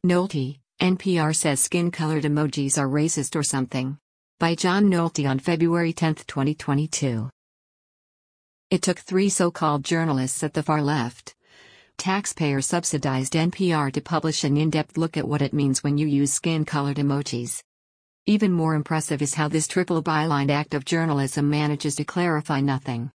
Nolte, NPR says skin-colored emojis are racist or something. By John Nolte on February 10, 2022. It took 3 so-called journalists at the far left, taxpayer-subsidized NPR to publish an in-depth look at what it means when you use skin-colored emojis. Even more impressive is how this triple bylined act of journalism manages to clarify nothing.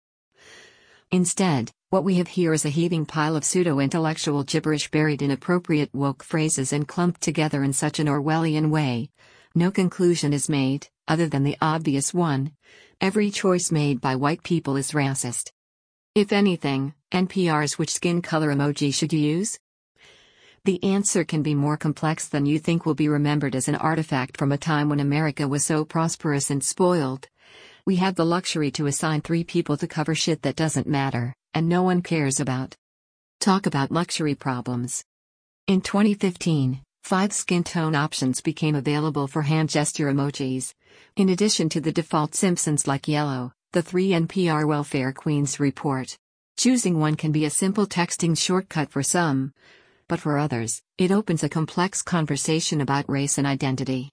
Instead, what we have here is a heaving pile of pseudo-intellectual gibberish buried in appropriate woke phrases and clumped together in such an Orwellian way. No conclusion is made, other than the obvious one: every choice made by white people is racist. If anything, NPR's which skin color emoji should you use? The answer can be more complex than you think. Will be remembered as an artifact from a time when America was so prosperous and spoiled. We had the luxury to assign 3 people to cover shit that doesn't matter, and no one cares about. Talk about luxury problems. In 2015, 5 skin tone options became available for hand gesture emojis. In addition to the default Simpsons-like yellow, the 3 NPR welfare queens report. Choosing one can be a simple texting shortcut for some, but for others, it opens a complex conversation about race and identity.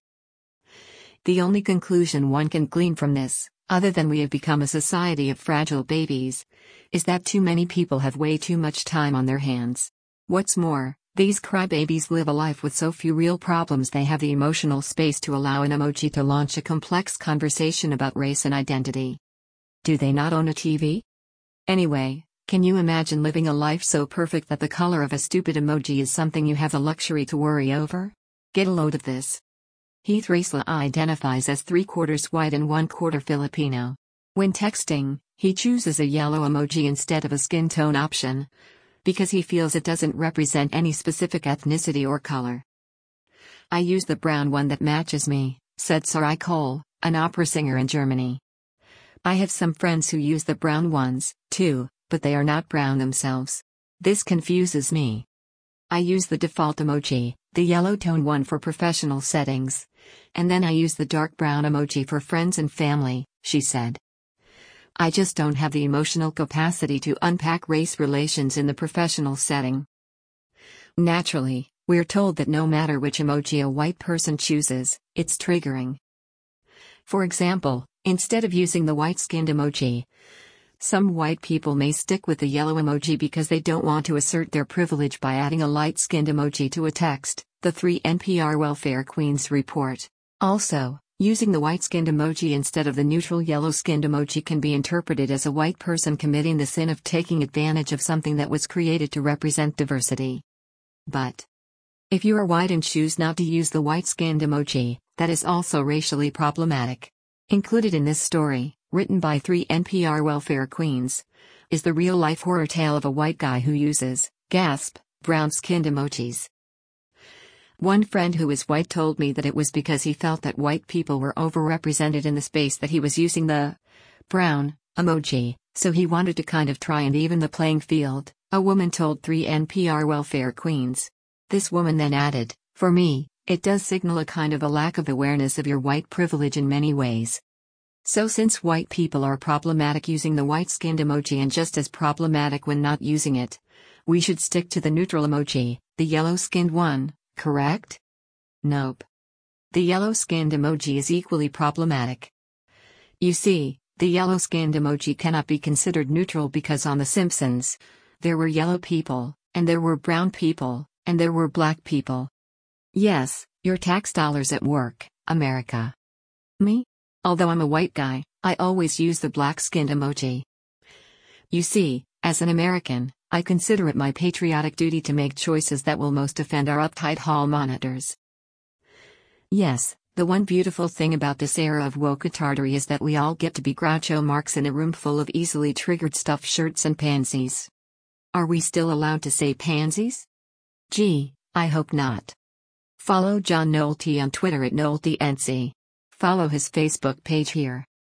The only conclusion one can glean from this, other than we have become a society of fragile babies, is that too many people have way too much time on their hands. What's more, these crybabies live a life with so few real problems they have the emotional space to allow an emoji to launch a complex conversation about race and identity. Do they not own a TV? Anyway, can you imagine living a life so perfect that the color of a stupid emoji is something you have the luxury to worry over? Get a load of this. Heath Raisla identifies as 3/4 white and 1/4 Filipino. When texting, he chooses a yellow emoji instead of a skin tone option, because he feels it doesn't represent any specific ethnicity or color. I use the brown one that matches me, said Sarai Cole, an opera singer in Germany. I have some friends who use the brown ones, too, but they are not brown themselves. This confuses me. I use the default emoji, the yellow tone one, for professional settings, and then I use the dark brown emoji for friends and family, she said. I just don't have the emotional capacity to unpack race relations in the professional setting. Naturally, we're told that no matter which emoji a white person chooses, it's triggering. For example, instead of using the white-skinned emoji, some white people may stick with the yellow emoji because they don't want to assert their privilege by adding a light-skinned emoji to a text, the 3 NPR welfare queens report. Also, using the white-skinned emoji instead of the neutral yellow-skinned emoji can be interpreted as a white person committing the sin of taking advantage of something that was created to represent diversity. But if you are white and choose not to use the white-skinned emoji, that is also racially problematic. Included in this story, written by 3 NPR welfare queens, is the real-life horror tale of a white guy who uses, gasp, brown-skinned emojis. One friend who is white told me that it was because he felt that white people were overrepresented in the space that he was using the brown emoji, so he wanted to kind of try and even the playing field, a woman told 3 NPR welfare queens. This woman then added, "For me, it does signal a kind of a lack of awareness of your white privilege in many ways." So since white people are problematic using the white-skinned emoji and just as problematic when not using it, we should stick to the neutral emoji, the yellow-skinned one, correct? Nope. The yellow-skinned emoji is equally problematic. You see, the yellow-skinned emoji cannot be considered neutral because on The Simpsons, there were yellow people, and there were brown people, and there were black people. Yes, your tax dollars at work, America. Me? Although I'm a white guy, I always use the black-skinned emoji. You see, as an American, I consider it my patriotic duty to make choices that will most offend our uptight hall monitors. Yes, the one beautiful thing about this era of woke-tardery is that we all get to be Groucho Marx in a room full of easily triggered stuffed shirts and pansies. Are we still allowed to say pansies? Gee, I hope not. Follow John Nolte on Twitter at NolteNC. Follow his Facebook page here.